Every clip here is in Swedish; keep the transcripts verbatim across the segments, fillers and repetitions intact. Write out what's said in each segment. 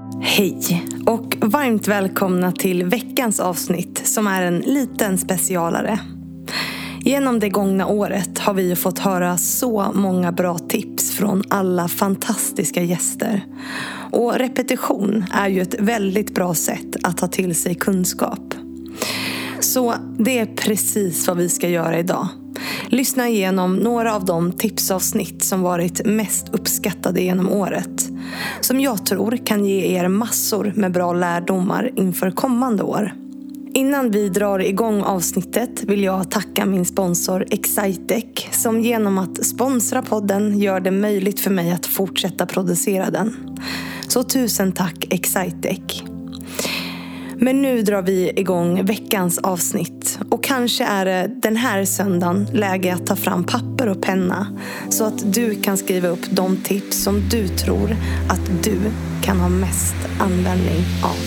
Hej och varmt välkomna till veckans avsnitt som är en liten specialare. Genom det gångna året har vi fått höra så många bra tips från alla fantastiska gäster. Och repetition är ju ett väldigt bra sätt att ta till sig kunskap. Så det är precis vad vi ska göra idag. Lyssna igenom några av de tipsavsnitt som varit mest uppskattade genom året. Som jag tror kan ge er massor med bra lärdomar inför kommande år. Innan vi drar igång avsnittet vill jag tacka min sponsor Excitec som genom att sponsra podden gör det möjligt för mig att fortsätta producera den. Så tusen tack Excitec. Men nu drar vi igång veckans avsnitt och kanske är det den här söndagen läge att ta fram papper och penna så att du kan skriva upp de tips som du tror att du kan ha mest användning av.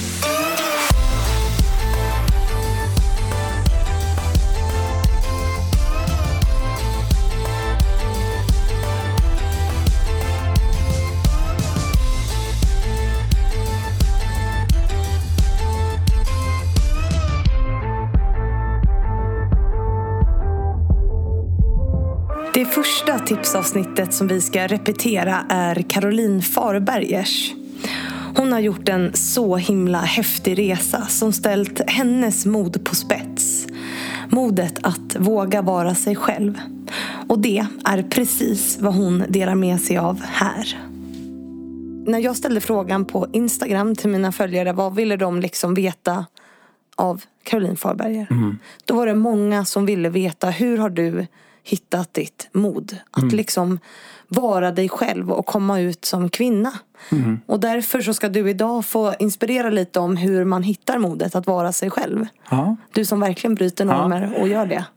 Det första tipsavsnittet som vi ska repetera är Caroline Farbergers. Hon har gjort en så himla häftig resa som ställt hennes mod på spets. Modet att våga vara sig själv. Och det är precis vad hon delar med sig av här. När jag ställde frågan på Instagram till mina följare, vad ville de liksom veta av Caroline Farberger? Mm. Då var det många som ville veta, hur har du hittat ditt mod att mm. liksom vara dig själv och komma ut som kvinna. Mm. Och därför så ska du idag få inspirera lite om hur man hittar modet att vara sig själv. Ja. Du som verkligen bryter normer ja. och gör det.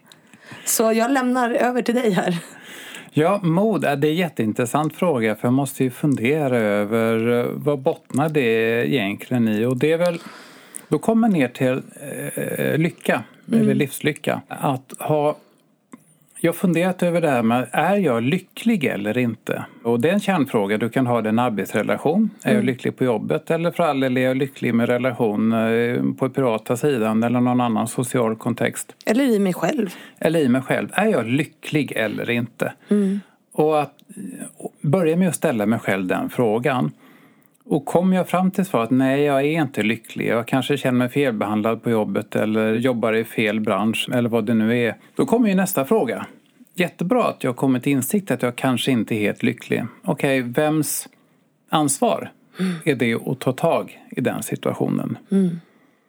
Så jag lämnar över till dig här. Ja, mod är det en jätteintressant fråga, för jag måste ju fundera över vad bottnar det egentligen i. Och det är väl, då kommer man ner till eh, lycka, mm. eller livslycka. Att ha Jag har funderat över det här med, är jag lycklig eller inte? Och det är en kärnfråga. Du kan ha en arbetsrelation. Är mm. jag lycklig på jobbet? Eller för all del är jag lycklig med relation på privata sidan eller någon annan social kontext? Eller i mig själv. Eller i mig själv. Är jag lycklig eller inte? Mm. Och att börja med att ställa mig själv den frågan. Och kom jag fram till svaret att nej, jag är inte lycklig. Jag kanske känner mig felbehandlad på jobbet eller jobbar i fel bransch eller vad det nu är. Då kommer ju nästa fråga. Jättebra att jag kommer till insikt att jag kanske inte är helt lycklig. Okej, vems ansvar är det att ta tag i den situationen? Mm.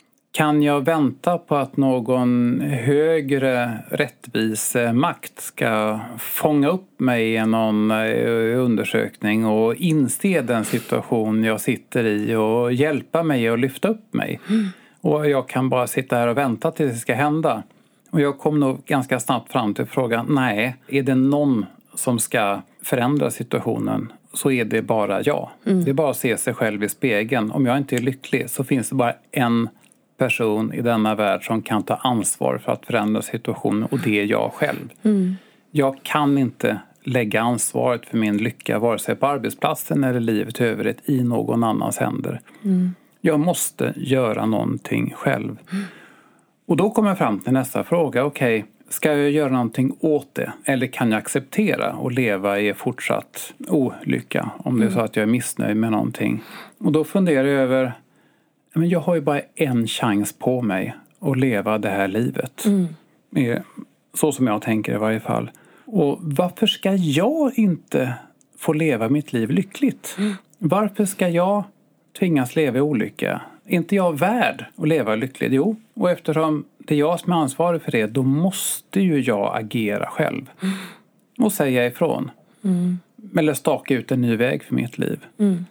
Kan jag vänta på att någon högre rättvisemakt ska fånga upp mig i någon undersökning och inse den situation jag sitter i och hjälpa mig att lyfta upp mig? Mm. Och jag kan bara sitta här och vänta tills det ska hända. Och jag kom nog ganska snabbt fram till frågan, nej, är det någon som ska förändra situationen så är det bara jag. Mm. Det är bara att se sig själv i spegeln. Om jag inte är lycklig så finns det bara en person i denna värld som kan ta ansvar för att förändra situationen, och det är jag själv. Mm. Jag kan inte lägga ansvaret för min lycka vare sig på arbetsplatsen eller livet i övrigt i någon annans händer. Mm. Jag måste göra någonting själv. Mm. Och då kommer jag fram till nästa fråga. Okej, okay, ska jag göra någonting åt det? Eller kan jag acceptera och leva i fortsatt olycka om det är så att jag är missnöjd med någonting? Och då funderar jag över, men jag har ju bara en chans på mig att leva det här livet. Mm. Så som jag tänker i varje fall. Och varför ska jag inte få leva mitt liv lyckligt? Mm. Varför ska jag tvingas leva i olycka? Är inte jag värd att leva lyckligt? Jo, och eftersom det är jag som är ansvarig för det, då måste ju jag agera själv. Mm. Och säga ifrån. Mm. Eller staka ut en ny väg för mitt liv. Mm.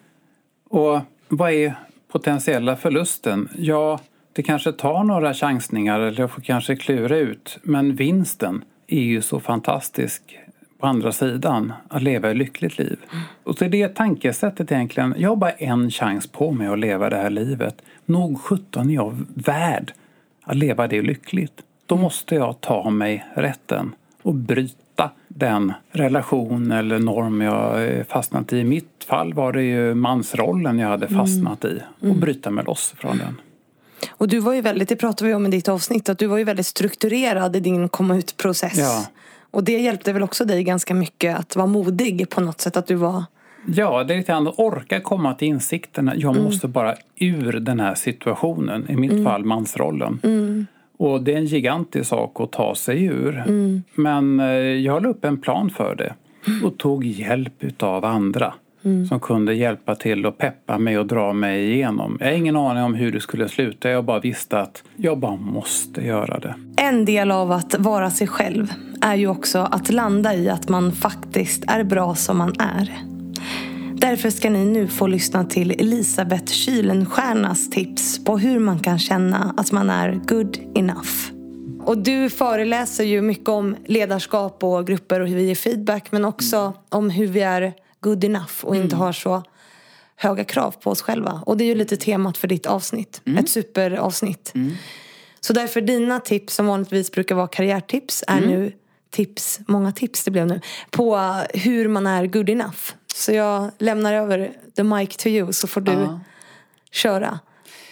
Och vad är potentiella förlusten? Ja, det kanske tar några chansningar eller jag får kanske klura ut. Men vinsten är ju så fantastisk på andra sidan, att leva ett lyckligt liv. Mm. Och så är det tankesättet egentligen, jag har bara en chans på mig att leva det här livet. Nog sjutton är jag värd att leva det lyckligt. Då måste jag ta mig rätten och bryta bryta den relation eller norm jag fastnat i. I mitt fall var det ju mansrollen jag hade fastnat i och mm. bryta mig loss från den. Och du var ju väldigt, det pratade vi om i ditt avsnitt, att du var ju väldigt strukturerad i din komma ut-process. Ja. Och det hjälpte väl också dig ganska mycket att vara modig på något sätt, att du var... Ja, det är lite att orka komma till insikten. Jag mm. måste bara ur den här situationen, i mitt mm. fall mansrollen. Mm. Och det är en gigantisk sak att ta sig ur. Mm. Men jag la upp en plan för det och tog hjälp av andra. Mm. Som kunde hjälpa till och peppa mig och dra mig igenom. Jag har ingen aning om hur det skulle sluta. Jag bara visste att jag bara måste göra det. En del av att vara sig själv är ju också att landa i att man faktiskt är bra som man är. Därför ska ni nu få lyssna till Elisabeth Kylenstiernas tips på hur man kan känna att man är good enough. Och du föreläser ju mycket om ledarskap och grupper och hur vi ger feedback, men också mm. om hur vi är good enough och mm. inte har så höga krav på oss själva. Och det är ju lite temat för ditt avsnitt. Mm. Ett superavsnitt. Mm. Så därför dina tips, som vanligtvis brukar vara karriärtips, är mm. nu tips, många tips det blev nu, på hur man är good enough. Så jag lämnar över the mic to you, så får du ja. köra.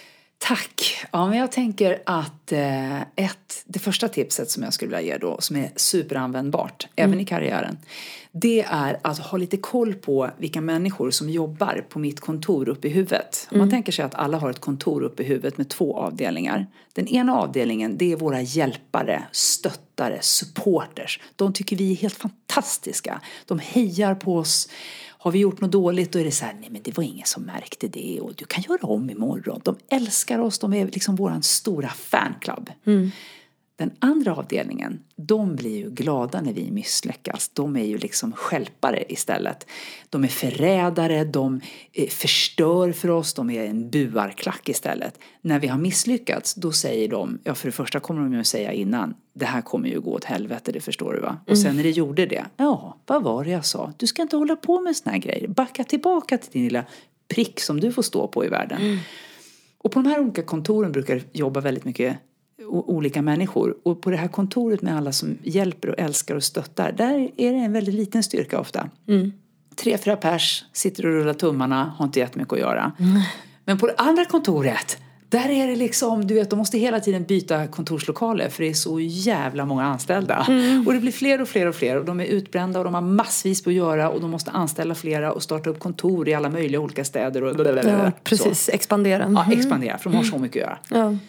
Tack. Ja, men jag tänker att eh, ett, det första tipset som jag skulle vilja ge då, som är superanvändbart, mm. även i karriären, det är att ha lite koll på vilka människor som jobbar på mitt kontor uppe i huvudet. Mm. Man tänker sig att alla har ett kontor uppe i huvudet med två avdelningar. Den ena avdelningen, det är våra hjälpare, stöttare, supporters. De tycker vi är helt fantastiska. De hejar på oss. Har vi gjort något dåligt, då är det så här, nej men det var ingen som märkte det och du kan göra om imorgon. De älskar oss, de är liksom våran stora fanclub. Mm. Den andra avdelningen, de blir ju glada när vi misslyckas. De är ju liksom stjälpare istället. De är förrädare, de förstör för oss, de är en buarklack istället. När vi har misslyckats, då säger de, ja för det första kommer de ju att säga innan, det här kommer ju gå åt helvete, det förstår du va? Mm. Och sen när det gjorde det, ja, vad var det jag sa? Du ska inte hålla på med såna här grejer. Backa tillbaka till din lilla prick som du får stå på i världen. Mm. Och på de här olika kontoren brukar jag jobba väldigt mycket olika människor. Och på det här kontoret med alla som hjälper och älskar och stöttar, där är det en väldigt liten styrka ofta. Mm. Tre, fyra pers sitter och rullar tummarna, har inte jättemycket att göra. Mm. Men på det andra kontoret, där är det liksom, du vet, de måste hela tiden byta kontorslokaler för det är så jävla många anställda. Mm. Och det blir fler och fler och fler och de är utbrända och de har massvis på att göra och de måste anställa flera och starta upp kontor i alla möjliga olika städer och blablabla. Ja, precis, så. expandera. Mm. Ja, expandera, för de har så mycket att göra. Ja.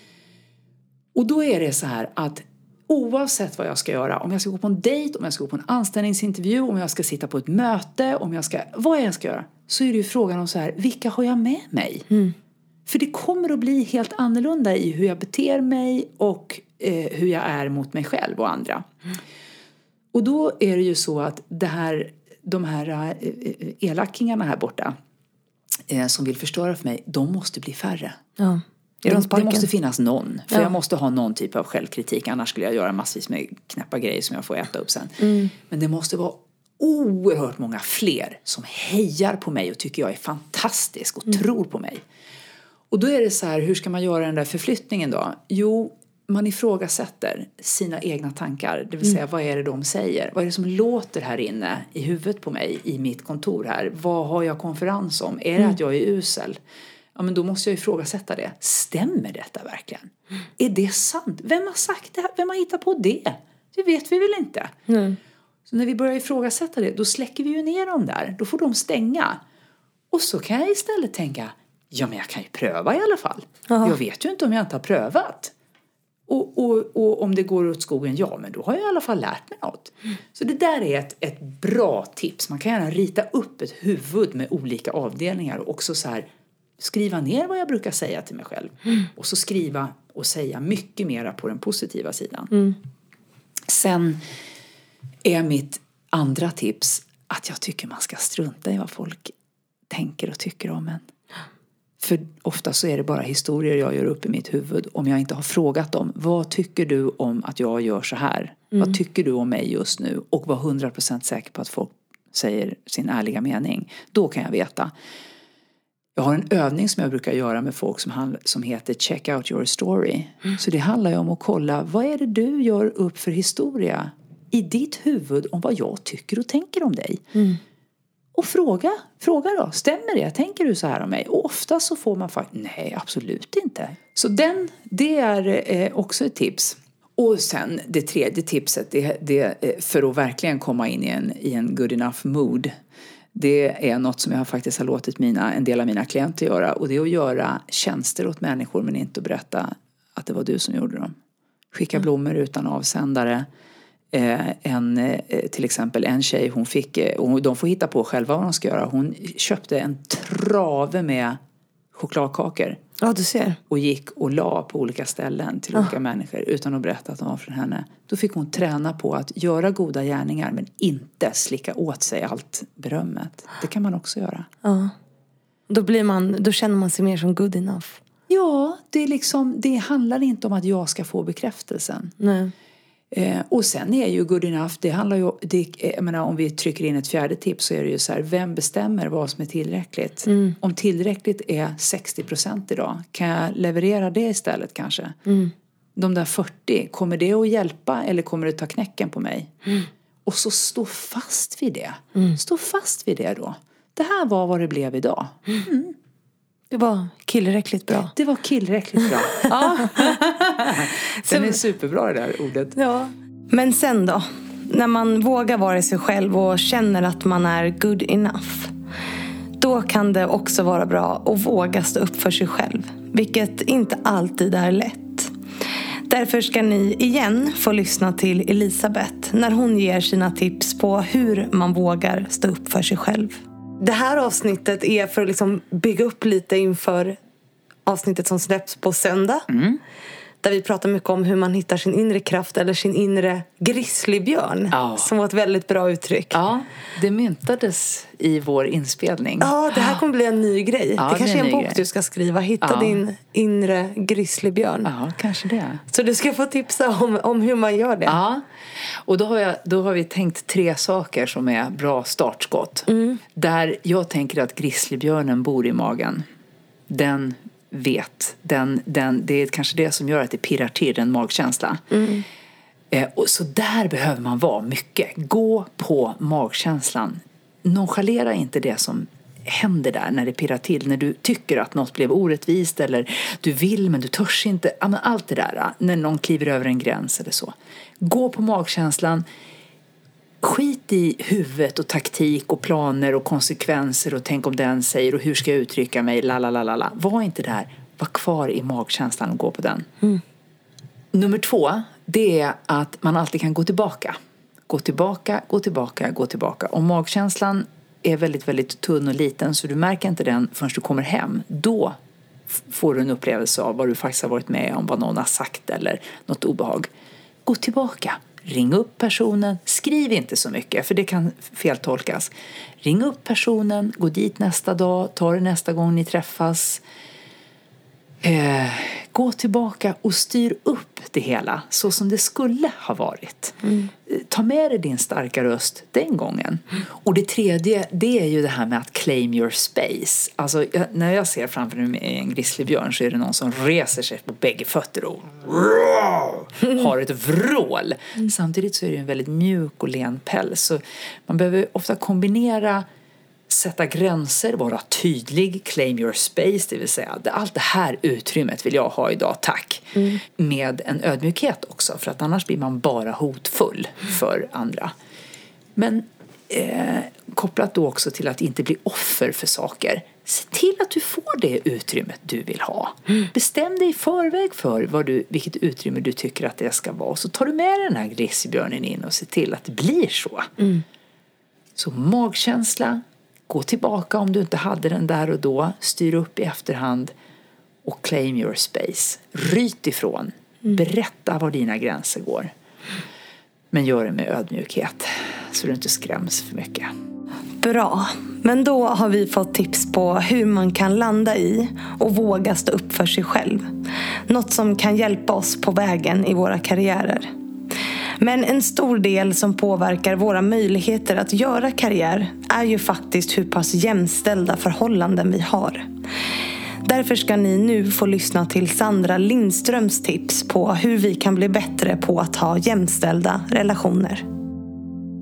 Och då är det så här att oavsett vad jag ska göra, om jag ska gå på en dejt, om jag ska gå på en anställningsintervju, om jag ska sitta på ett möte, om jag ska, vad jag ska göra, så är det ju frågan om så här, vilka har jag med mig? Mm. För det kommer att bli helt annorlunda i hur jag beter mig och eh, hur jag är mot mig själv och andra. Mm. Och då är det ju så att det här, de här eh, elackingarna här borta eh, som vill förstöra för mig, de måste bli färre. Ja. Det, det måste finnas någon. För ja. jag måste ha någon typ av självkritik. Annars skulle jag göra massvis med knäppa grejer som jag får äta upp sen. Mm. Men det måste vara oerhört många fler som hejar på mig och tycker jag är fantastisk och mm. tror på mig. Och då är det så här, hur ska man göra den där förflyttningen då? Jo, man ifrågasätter sina egna tankar. Det vill säga, mm. vad är det de säger? Vad är det som låter här inne i huvudet på mig i mitt kontor här? Vad har jag konferens om? Är det mm. att jag är usel? Ja, men då måste jag ifrågasätta det. Stämmer detta verkligen? Mm. Är det sant? Vem har sagt det här? Vem har hittat på det? Det vet vi väl inte. Mm. Så när vi börjar ifrågasätta det, då släcker vi ju ner dem där. Då får de stänga. Och så kan jag istället tänka, ja men jag kan ju pröva i alla fall. Aha. Jag vet ju inte om jag inte har prövat. Och, och, och om det går åt skogen, ja men då har jag i alla fall lärt mig något. Mm. Så det där är ett, ett bra tips. Man kan gärna rita upp ett huvud med olika avdelningar och också så här skriva ner vad jag brukar säga till mig själv. Mm. Och så skriva och säga mycket mera på den positiva sidan. Mm. Sen är mitt andra tips att jag tycker man ska strunta i vad folk tänker och tycker om en. För ofta så är det bara historier jag gör upp i mitt huvud. Om jag inte har frågat dem, vad tycker du om att jag gör så här? Mm. Vad tycker du om mig just nu? Och var hundra procent säker på att folk säger sin ärliga mening. Då kan jag veta. Jag har en övning som jag brukar göra med folk som, handl- som heter Check out your story. Mm. Så det handlar ju om att kolla, vad är det du gör upp för historia i ditt huvud om vad jag tycker och tänker om dig. Mm. Och fråga, fråga då, stämmer det? Tänker du så här om mig? Och ofta så får man faktiskt, nej absolut inte. Så den, det är eh, också ett tips. Och sen det tredje tipset, det, det, för att verkligen komma in i en, i en good enough mood. Det är något som jag faktiskt har låtit mina, en del av mina klienter göra. Och det är att göra tjänster åt människor men inte att berätta att det var du som gjorde dem. Skicka mm. blommor utan avsändare. Eh, en, eh, till exempel en tjej, hon fick, eh, och de får hitta på själva vad de ska göra. Hon köpte en trave med chokladkakor. Ja, du ser. Och gick och la på olika ställen till ja. olika människor utan att berätta att de var från henne. Då fick hon träna på att göra goda gärningar men inte slicka åt sig allt berömmet. Det kan man också göra. Ja. Då blir man, då känner man sig mer som good enough. Ja, det är liksom, det handlar inte om att jag ska få bekräftelsen. Nej. Eh, och sen är ju good enough, det handlar ju, det, jag menar, om vi trycker in ett fjärde tips så är det ju så här, vem bestämmer vad som är tillräckligt? Mm. Om tillräckligt är sextio procent idag, kan jag leverera det istället kanske? Mm. De där fyrtio, kommer det att hjälpa eller kommer det ta knäcken på mig? Mm. Och så stå fast vid det. Mm. Stå fast vid det då. Det här var vad det blev idag. Mm. Det var killräckligt bra. Det var killräckligt bra. Ja. Den är superbra det där ordet. Ja. Men sen då? När man vågar vara sig själv och känner att man är good enough. Då kan det också vara bra att våga stå upp för sig själv. Vilket inte alltid är lätt. Därför ska ni igen få lyssna till Elisabeth när hon ger sina tips på hur man vågar stå upp för sig själv. Det här avsnittet är för att liksom bygga upp lite inför avsnittet som släpps på söndag. Mm. Där vi pratar mycket om hur man hittar sin inre kraft eller sin inre grizzlybjörn. Ja. Som var ett väldigt bra uttryck. Ja, det myntades i vår inspelning. Ja, det här kommer bli en ny grej. Ja, det kanske är en, en bok grej. Du ska skriva. Hitta ja. din inre grizzlybjörn. Ja, kanske det. Så du ska få tipsa om, om hur man gör det. Ja, och då har, jag, då har vi tänkt tre saker som är bra startskott. Mm. Där jag tänker att grizzlybjörnen bor i magen. Den vet. Den, den, det är kanske det som gör att det pirrar till en magkänsla. Mm. Eh, och så där behöver man vara mycket. Gå på magkänslan. Nonchalera inte det som händer där när det pirrar till. När du tycker att något blev orättvist eller du vill men du törs inte. Allt det där. När någon kliver över en gräns eller så. Gå på magkänslan. Skit i huvudet och taktik och planer och konsekvenser och tänk om den säger och hur ska jag uttrycka mig, lalalala. Var inte där, var kvar i magkänslan och gå på den. Mm. Nummer två, det är att man alltid kan gå tillbaka. Gå tillbaka, gå tillbaka, gå tillbaka. Om magkänslan är väldigt, väldigt tunn och liten så du märker inte den förrän du kommer hem. Då får du en upplevelse av vad du faktiskt har varit med om, vad någon har sagt eller något obehag. Gå tillbaka. Ring upp personen, skriv inte så mycket för det kan feltolkas. Ring upp personen, gå dit nästa dag, ta det nästa gång ni träffas. Eh, gå tillbaka och styr upp det hela så som det skulle ha varit. Mm. Ta med dig din starka röst den gången. Mm. Och det tredje, det är ju det här med att claim your space. Alltså jag, när jag ser framför mig en grizzlybjörn så är det någon som reser sig på bägge fötter och mm. har ett vrål. Mm. Samtidigt så är det en väldigt mjuk och len päls. Så man behöver ofta kombinera sätta gränser, vara tydlig, claim your space, det vill säga allt det här utrymmet vill jag ha idag, tack. Mm. Med en ödmjukhet också, för att annars blir man bara hotfull för andra. Men eh, kopplat då också till att inte bli offer för saker. Se till att du får det utrymmet du vill ha. Mm. Bestäm dig i förväg för vad du, vilket utrymme du tycker att det ska vara. Så tar du med den här grizzlybjörnen in och ser till att det blir så. Mm. Så magkänsla. Gå tillbaka om du inte hade den där och då. Styr upp i efterhand. Och claim your space. Ryt ifrån. Mm. Berätta var dina gränser går. Men gör det med ödmjukhet. Så du inte skräms för mycket. Bra. Men då har vi fått tips på hur man kan landa i och våga stå upp för sig själv. Något som kan hjälpa oss på vägen i våra karriärer. Men en stor del som påverkar våra möjligheter att göra karriär är ju faktiskt hur pass jämställda förhållanden vi har. Därför ska ni nu få lyssna till Sandra Lindströms tips på hur vi kan bli bättre på att ha jämställda relationer.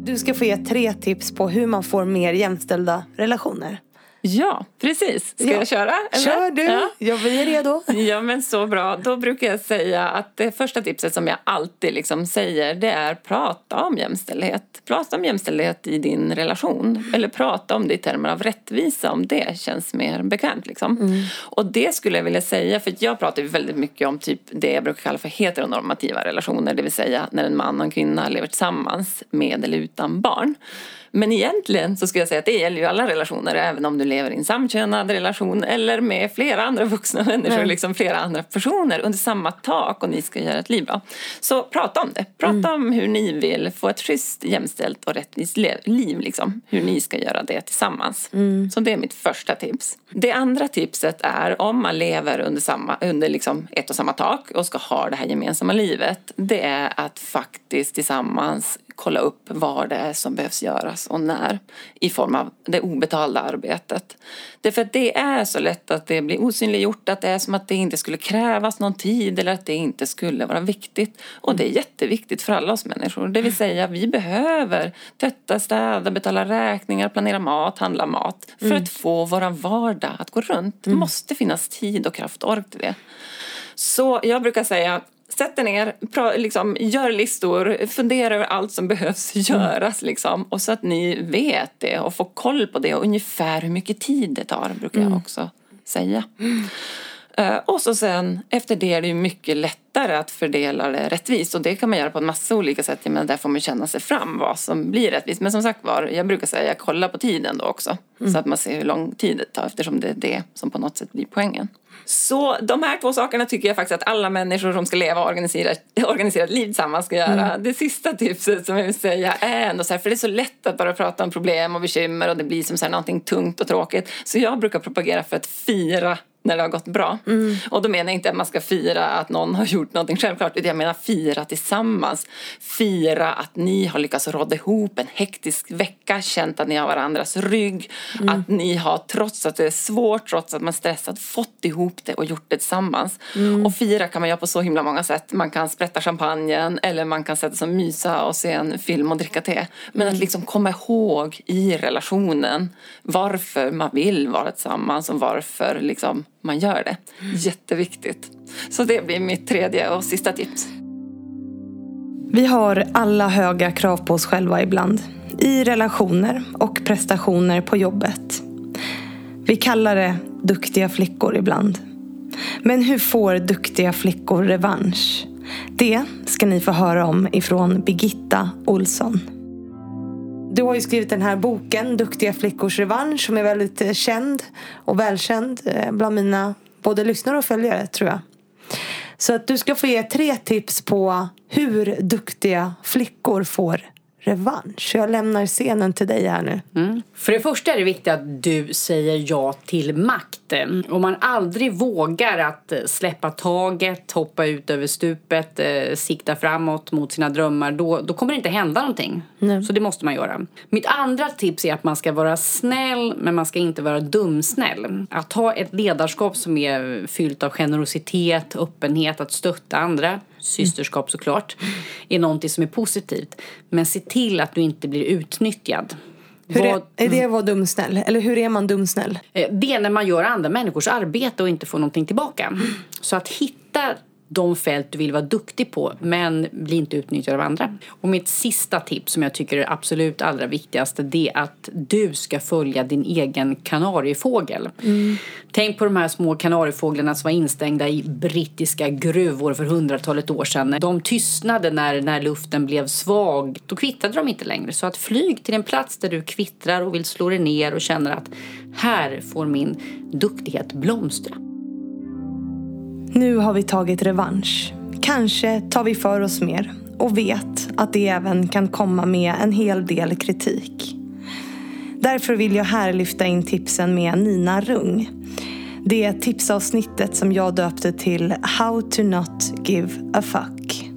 Du ska få ge tre tips på hur man får mer jämställda relationer. Ja, precis. Ska ja. jag köra? Eller? Kör du, ja. jag är redo. Ja, men så bra. Då brukar jag säga att det första tipset som jag alltid liksom säger, det är prata om jämställdhet. Prata om jämställdhet i din relation. Eller prata om det i termer av rättvisa, om det känns mer bekvämt. Liksom. Mm. Och det skulle jag vilja säga, för jag pratar ju väldigt mycket om typ det jag brukar kalla för heteronormativa relationer. Det vill säga när en man och en kvinna lever tillsammans med eller utan barn. Men egentligen så skulle jag säga att det gäller ju alla relationer, även om du lever i en samkönad relation eller med flera andra vuxna människor, mm. liksom flera andra personer under samma tak och ni ska göra ett liv bra. Så prata om det. Prata mm. om hur ni vill få ett schysst, jämställt och rättvist liv. Liksom. Hur ni ska göra det tillsammans. Mm. Så det är mitt första tips. Det andra tipset är om man lever under, samma, under liksom ett och samma tak och ska ha det här gemensamma livet. Det är att faktiskt tillsammans kolla upp vad det är som behövs göras och när i form av det obetalda arbetet. Därför att det är så lätt att det blir osynliggjort, att det är som att det inte skulle krävas någon tid eller att det inte skulle vara viktigt. Och det är jätteviktigt för alla oss människor. Det vill säga vi behöver tvätta, städa, betala räkningar, planera mat, handla mat för mm. att få våra vardag att gå runt. Det mm. måste finnas tid och kraft och ork till det. Så jag brukar säga, sätt dig ner, pra, liksom, gör listor, fundera över allt som behövs göras. Liksom, och så att ni vet det och får koll på det och ungefär hur mycket tid det tar, brukar jag också säga. Mm. Uh, och så sen, efter det är det ju mycket lättare att fördela det rättvist. Och det kan man göra på en massa olika sätt. Men där får man känna sig fram vad som blir rättvist. Men som sagt var, jag brukar säga, kolla på tiden då också. Mm. Så att man ser hur lång tid det tar, eftersom det är det som på något sätt blir poängen. Så de här två sakerna tycker jag faktiskt att alla människor som ska leva och organisera, organisera ett liv tillsammans ska göra. Mm. Det sista tipset som jag vill säga är ändå så här, för det är så lätt att bara prata om problem och bekymmer och det blir som så här någonting tungt och tråkigt. Så jag brukar propagera för att fira när det har gått bra. Mm. Och då menar jag inte att man ska fira att någon har gjort någonting självklart. Utan jag menar fira tillsammans. Fira att ni har lyckats råda ihop en hektisk vecka. Känt att ni har varandras rygg. Mm. Att ni har, trots att det är svårt, trots att man stressat, fått ihop det och gjort det tillsammans. Mm. Och fira kan man göra på så himla många sätt. Man kan sprätta champagnen. Eller man kan sätta sig och mysa och se en film och dricka te. Men mm. att liksom komma ihåg i relationen varför man vill vara tillsammans. Och varför liksom man gör det. Jätteviktigt. Så det blir mitt tredje och sista tips. Vi har alla höga krav på oss själva ibland. I relationer och prestationer på jobbet. Vi kallar det duktiga flickor ibland. Men hur får duktiga flickor revansch? Det ska ni få höra om ifrån Birgitta Olsson. Du har ju skrivit den här boken, Duktiga flickors revansch, som är väldigt känd och välkänd bland mina både lyssnare och följare, tror jag. Så att du ska få ge tre tips på hur duktiga flickor får revansch. Jag lämnar scenen till dig här nu. Mm. För det första är det viktigt att du säger ja till makten. Om man aldrig vågar att släppa taget, hoppa ut över stupet, eh, sikta framåt mot sina drömmar, då, då kommer det inte hända någonting. Mm. Så det måste man göra. Mitt andra tips är att man ska vara snäll, men man ska inte vara dumsnäll. Att ha ett ledarskap som är fyllt av generositet, öppenhet, att stötta andra, systerskap såklart, är någonting som är positivt. Men se till att du inte blir utnyttjad. Hur är, är det att vara dumsnäll? Eller hur är man dumsnäll? Det är när man gör andra människors arbete och inte får någonting tillbaka. Så att hitta de fält du vill vara duktig på, men bli inte utnyttjad av andra. Och mitt sista tips som jag tycker är absolut allra viktigaste, det är att du ska följa din egen kanariefågel. Mm. Tänk på de här små kanariefåglarna som var instängda i brittiska gruvor för hundratalet år sedan. De tystnade när, när luften blev svag. Då kvittrade de inte längre. Så att flyg till en plats där du kvittrar och vill slå dig ner och känner att här får min duktighet blomstra. Nu har vi tagit revansch. Kanske tar vi för oss mer och vet att det även kan komma med en hel del kritik. Därför vill jag här lyfta in tipsen med Nina Rung. Det är tipsavsnittet som jag döpte till How to not give a fuck.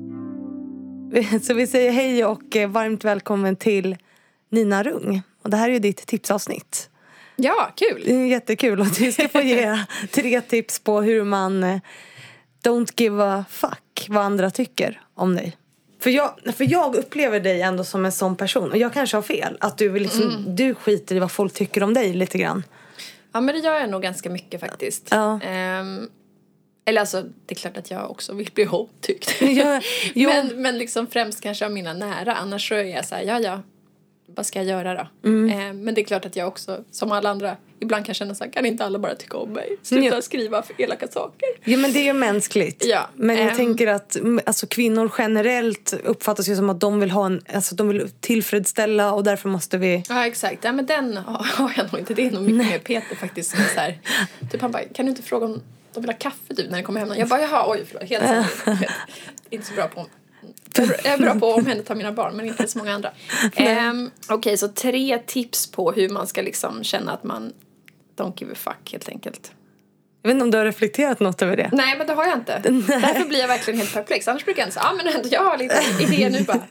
Så vi säger hej och varmt välkommen till Nina Rung. Och det här är ju ditt tipsavsnitt. Ja, kul. Det är jättekul och du ska få ge tre tips på hur man don't give a fuck vad andra tycker om dig. För jag, för jag upplever dig ändå som en sån person. Och jag kanske har fel. Att du, liksom, mm. du skiter i vad folk tycker om dig lite grann. Ja, men det gör jag nog ganska mycket faktiskt. Ja. Um, eller alltså, det är klart att jag också vill bli omtyckt. Ja, men, men liksom främst kanske av mina nära. Annars så är jag så här, ja ja. Vad ska jag göra då? Mm. Eh, men det är klart att jag också, som alla andra, ibland kan känna så här, kan inte alla bara tycka om mig? Sluta ja. skriva för elaka saker. Ja, men det är ju mänskligt. Ja. Men jag um, tänker att alltså, kvinnor generellt uppfattas ju som att de vill ha en, alltså de vill tillfredsställa och därför måste vi... Ja, exakt. Ja, men den har jag nog inte. Det är nog mycket mer Peter faktiskt som är så här, typ han bara, kan du inte fråga om de vill ha kaffe typ när jag kommer hem? Jag bara, jaha, oj, förlåt, helt sant. Inte så bra på Jag är bra på att omhänderta mina barn, men inte så många andra. Um, Okej, okay, så tre tips på hur man ska liksom känna att man don't give a fuck, helt enkelt. Jag vet inte om du har reflekterat något över det. Nej, men det har jag inte. Nej. Därför blir jag verkligen helt perplex. Annars brukar jag inte säga, ja men jag har lite idéer nu bara.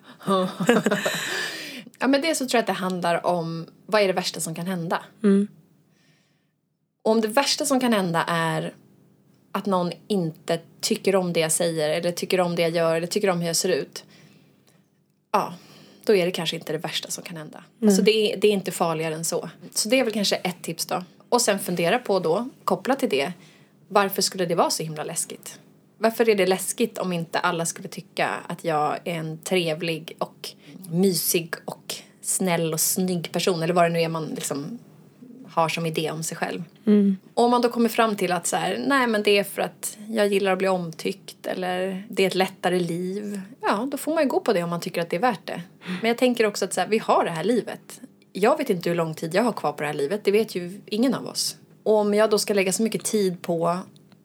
Ja, men det så tror jag att det handlar om, vad är det värsta som kan hända? Mm. Och om det värsta som kan hända är att någon inte tycker om det jag säger, eller tycker om det jag gör, eller tycker om hur jag ser ut. Ja, då är det kanske inte det värsta som kan hända. Mm. Alltså det är, det är inte farligare än så. Så det är väl kanske ett tips då. Och sen fundera på då, kopplat till det, varför skulle det vara så himla läskigt? Varför är det läskigt om inte alla skulle tycka att jag är en trevlig och mysig och snäll och snygg person, eller vad det nu är man liksom har som idé om sig själv. Mm. Och om man då kommer fram till att så här, nej men det är för att jag gillar att bli omtyckt, eller det är ett lättare liv. Ja, då får man ju gå på det om man tycker att det är värt det. Men jag tänker också att så här, vi har det här livet. Jag vet inte hur lång tid jag har kvar på det här livet. Det vet ju ingen av oss. Och om jag då ska lägga så mycket tid på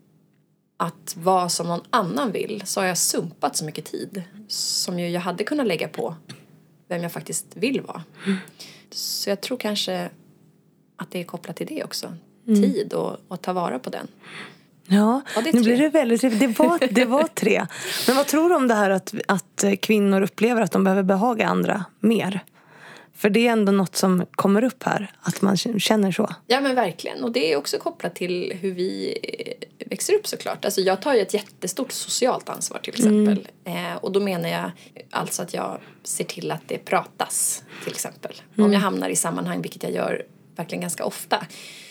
att vara som någon annan vill, så har jag sumpat så mycket tid som ju jag hade kunnat lägga på vem jag faktiskt vill vara. Så jag tror kanske att det är kopplat till det också. Mm. Tid och, och ta vara på den. Ja, ja nu blir det väldigt... Det var, det var tre. Men vad tror du om det här att, att kvinnor upplever att de behöver behaga andra mer? För det är ändå något som kommer upp här. Att man känner så. Ja, men verkligen. Och det är också kopplat till hur vi växer upp såklart. Alltså jag tar ju ett jättestort socialt ansvar till exempel. Mm. Eh, och då menar jag alltså att jag ser till att det pratas till exempel. Mm. Om jag hamnar i sammanhang, vilket jag gör verkligen ganska ofta.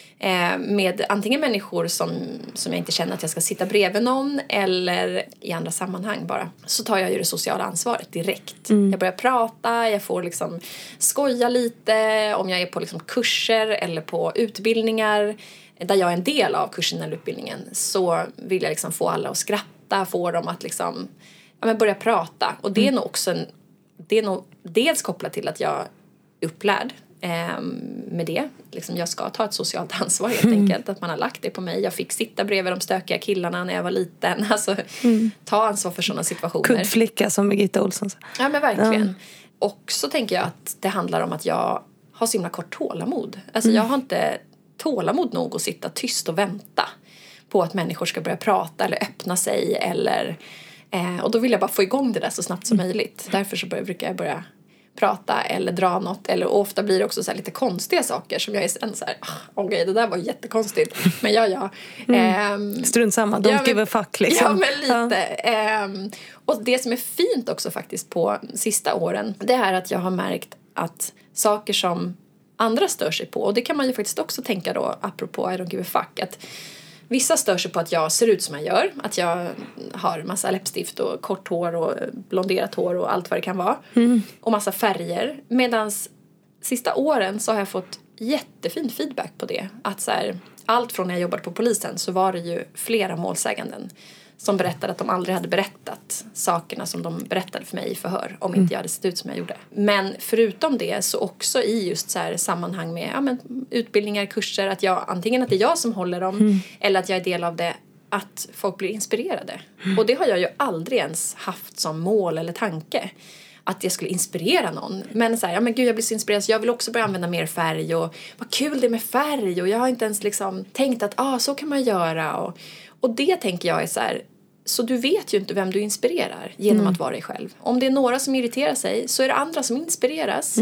Eh, med antingen människor som, som jag inte känner att jag ska sitta bredvid någon, eller i andra sammanhang bara. Så tar jag ju det sociala ansvaret direkt. Mm. Jag börjar prata, jag får liksom skoja lite. Om jag är på liksom kurser eller på utbildningar där jag är en del av kursen eller utbildningen, så vill jag liksom få alla att skratta, få dem att liksom, ja, men börja prata. Och det är mm. nog också en, det är nog dels kopplat till att jag är upplärd Eh, med det. Liksom jag ska ta ett socialt ansvar helt mm. enkelt. Att man har lagt det på mig. Jag fick sitta bredvid de stökiga killarna när jag var liten. Alltså, mm. ta ansvar för sådana situationer. Kuddflicka som Birgitta Olsson. Ja, men verkligen. Mm. Och så tänker jag att det handlar om att jag har så himla kort tålamod. Alltså mm. jag har inte tålamod nog att sitta tyst och vänta på att människor ska börja prata eller öppna sig. Eller, eh, och då vill jag bara få igång det där så snabbt som mm. möjligt. Därför så börjar, brukar jag börja prata eller dra något, eller ofta blir det också så här lite konstiga saker som jag är sen så här, åh oh, grej, det där var jättekonstigt, men ja ja mm. um, strunt samma, don't ja, give a fuck liksom. Ja, men lite ja. um, och det som är fint också faktiskt på sista åren, det är att jag har märkt att saker som andra stör sig på, och det kan man ju faktiskt också tänka då apropå I don't give a fuck, att vissa stör sig på att jag ser ut som jag gör. Att jag har massa läppstift och kort hår och blonderat hår och allt vad det kan vara. Mm. Och massa färger. Medan sista åren så har jag fått jättefin feedback på det. Att så här, allt från när jag jobbade på polisen så var det ju flera målsäganden som berättade att de aldrig hade berättat sakerna som de berättade för mig i förhör. Om inte mm. jag hade sett ut som jag gjorde. Men förutom det så också i just så här sammanhang med ja, men, utbildningar, kurser. Att jag, antingen att det är jag som håller dem. Mm. Eller att jag är del av det. Att folk blir inspirerade. Mm. Och det har jag ju aldrig ens haft som mål eller tanke. Att jag skulle inspirera någon. Men så här, ja men gud jag blir så inspirerad så jag vill också börja använda mer färg. Och vad kul det är med färg. Och jag har inte ens liksom tänkt att ah, så kan man göra. Och, och det tänker jag är så här. Så du vet ju inte vem du inspirerar genom mm. att vara dig själv. Om det är några som irriterar sig så är det andra som inspireras. Mm.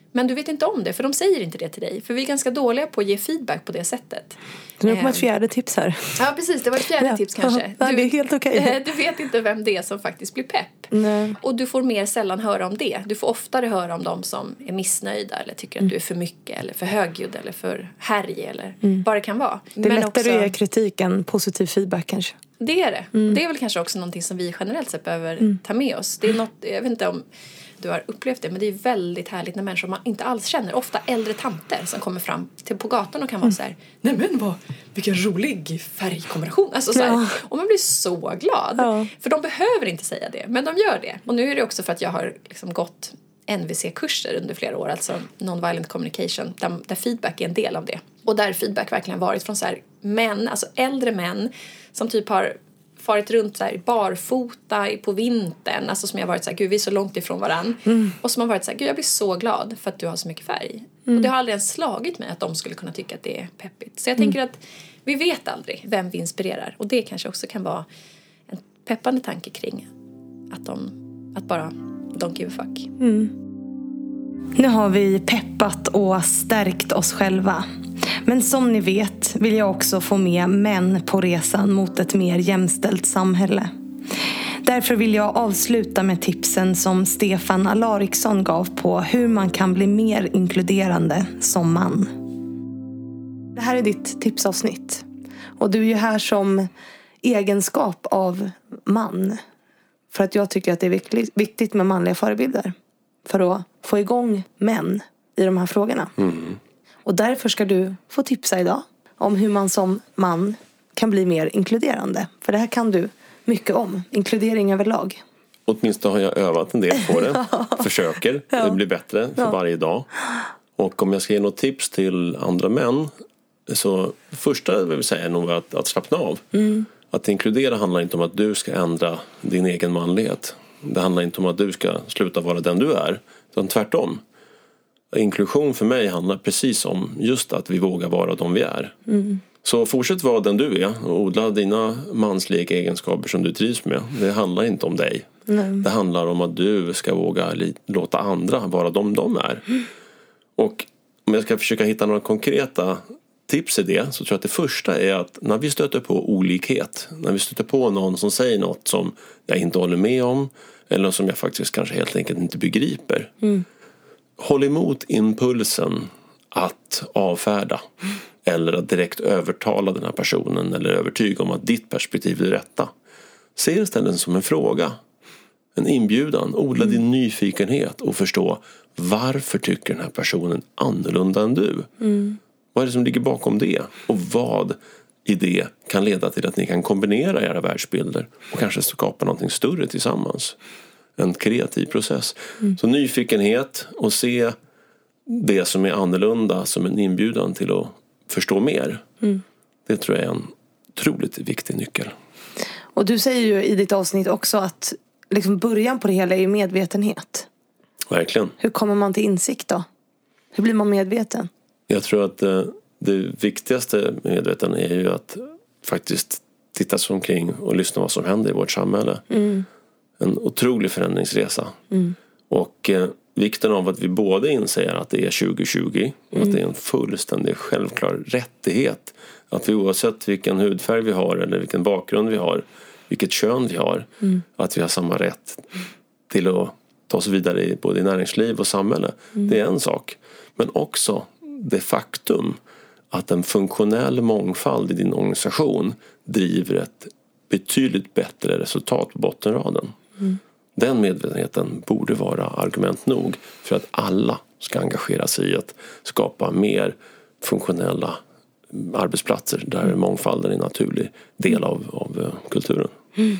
Men du vet inte om det, för de säger inte det till dig. För vi är ganska dåliga på att ge feedback på det sättet. Nu kommer ett fjärde tips här. Ja, precis. Det var ett fjärde ja. tips kanske. Du, det är helt okej. Okay. Du vet inte vem det är som faktiskt blir pepp. Nej. Och du får mer sällan höra om det. Du får oftare höra om de som är missnöjda eller tycker att mm. du är för mycket eller för högljudd eller för härj eller mm. vad det kan vara. Det är Men lättare också, att ge kritik än positiv feedback kanske. Det är det. Mm. Det är väl kanske också någonting som vi generellt sett behöver mm. ta med oss. Det är något, jag vet inte om du har upplevt det, men det är väldigt härligt när människor man inte alls känner, ofta äldre tanter som kommer fram till på gatan och kan vara mm. så här: nej men vad, vilken rolig färgkombination, alltså så här, ja. Och man blir så glad, ja. För de behöver inte säga det, men de gör det. Och nu är det också för att jag har liksom gått N V C-kurser under flera år, alltså non-violent communication, där, där feedback är en del av det. Och där feedback verkligen varit från så här män, alltså äldre män som typ har farit runt så här barfota på vintern, alltså som jag varit så här, gud vi är så långt ifrån varann. Mm. Och som har varit så här, gud jag blir så glad för att du har så mycket färg. Mm. Och det har aldrig ens slagit mig att de skulle kunna tycka att det är peppigt. Så jag tänker mm. att vi vet aldrig vem vi inspirerar. Och det kanske också kan vara en peppande tanke kring att de, att bara don't give a fuck. Mm. Nu har vi peppat och stärkt oss själva. Men som ni vet vill jag också få med män på resan mot ett mer jämställt samhälle. Därför vill jag avsluta med tipsen som Stefan Alariksson gav på hur man kan bli mer inkluderande som man. Det här är ditt tipsavsnitt. Och du är ju här som egenskap av man. För att jag tycker att det är viktigt med manliga förebilder. För att få igång män i de här frågorna. Mm. Och därför ska du få tipsa idag om hur man som man kan bli mer inkluderande. För det här kan du mycket om. Inkludering överlag. Åtminstone har jag övat en del på det. ja. Försöker. Ja. Det blir bättre för ja. varje dag. Och om jag ska ge något tips till andra män. Så första vill jag säga är nog att, att slappna av. Mm. Att inkludera handlar inte om att du ska ändra din egen manlighet. Det handlar inte om att du ska sluta vara den du är. Utan tvärtom. Inklusion för mig handlar precis om just att vi vågar vara de vi är. Mm. Så fortsätt vara den du är och odla dina mansliga egenskaper som du trivs med. Det handlar inte om dig. Mm. Det handlar om att du ska våga li- låta andra vara de de är. Mm. Och om jag ska försöka hitta några konkreta tips i det, så tror jag att det första är att när vi stöter på olikhet, när vi stöter på någon som säger något som jag inte håller med om eller som jag faktiskt kanske helt enkelt inte begriper. Mm. Håll emot impulsen att avfärda eller att direkt övertala den här personen eller övertyga om att ditt perspektiv är rätta. Se istället som en fråga, en inbjudan. Odla mm. din nyfikenhet och förstå varför tycker den här personen annorlunda än du. Mm. Vad är det som ligger bakom det? Och vad i det kan leda till att ni kan kombinera era världsbilder och kanske skapa någonting större tillsammans. En kreativ process. Mm. Så nyfikenhet och se det som är annorlunda som en inbjudan till att förstå mer. Mm. Det tror jag är en otroligt viktig nyckel. Och du säger ju i ditt avsnitt också att liksom början på det hela är medvetenhet. Verkligen. Hur kommer man till insikt då? Hur blir man medveten? Jag tror att det, det viktigaste medveten är ju att faktiskt titta sig omkring och lyssna vad som händer i vårt samhälle. Mm. En otrolig förändringsresa. Mm. Och eh, vikten av att vi både inser att det är tjugo tjugo och mm. att det är en fullständig självklar rättighet. Att vi oavsett vilken hudfärg vi har eller vilken bakgrund vi har, vilket kön vi har, mm. att vi har samma rätt till att ta oss vidare i både i näringsliv och samhälle. Mm. Det är en sak. Men också det faktum att en funktionell mångfald i din organisation driver ett betydligt bättre resultat på bottenraden. Mm. Den medvetenheten borde vara argument nog för att alla ska engagera sig i att skapa mer funktionella arbetsplatser där mm. mångfalden är en naturlig del av, av kulturen. Mm.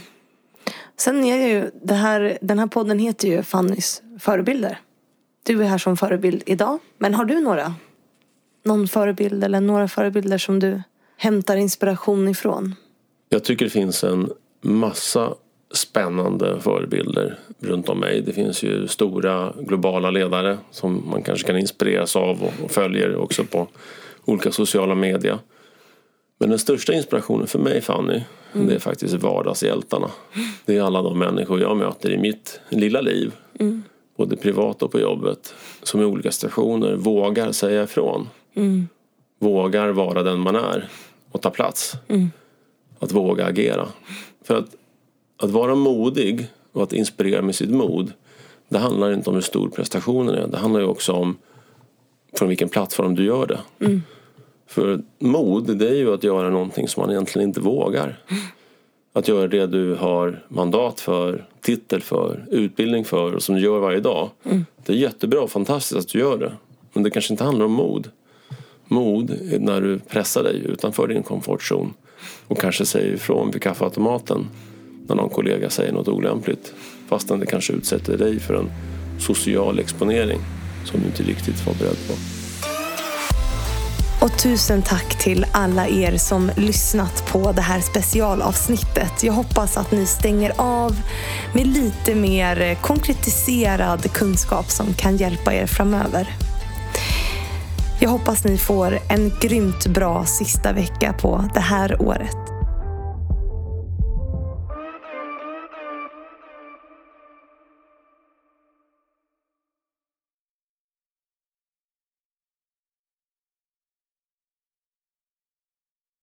Sen är ju det här, den här podden heter ju Fannys förebilder. Du är här som förebild idag, men har du några? Någon förebild eller några förebilder som du hämtar inspiration ifrån? Jag tycker det finns en massa spännande förebilder runt om mig. Det finns ju stora globala ledare som man kanske kan inspireras av och följer också på olika sociala medier. Men den största inspirationen för mig, Fanny, mm. det är faktiskt vardagshjältarna. Det är alla de människor jag möter i mitt lilla liv. Mm. både privat och på jobbet, som i olika situationer vågar säga ifrån. Mm. Vågar vara den man är och ta plats. Mm. Att våga agera. För att, att vara modig och att inspirera med sitt mod, det handlar inte om hur stor prestationen är. Det handlar ju också om från vilken plattform du gör det. Mm. För mod, det är ju att göra någonting som man egentligen inte vågar. Mm. Att göra det du har mandat för, titel för, utbildning för och som du gör varje dag. Mm. Det är jättebra och fantastiskt att du gör det. Men det kanske inte handlar om mod. Mod är när du pressar dig utanför din komfortzon och kanske säger ifrån vid kaffeautomaten när någon kollega säger något olämpligt, fastän det kanske utsätter dig för en social exponering som du inte riktigt var beredd på. Och tusen tack till alla er som lyssnat på det här specialavsnittet. Jag hoppas att ni stänger av med lite mer konkretiserad kunskap som kan hjälpa er framöver. Jag hoppas ni får en grymt bra sista vecka på det här året.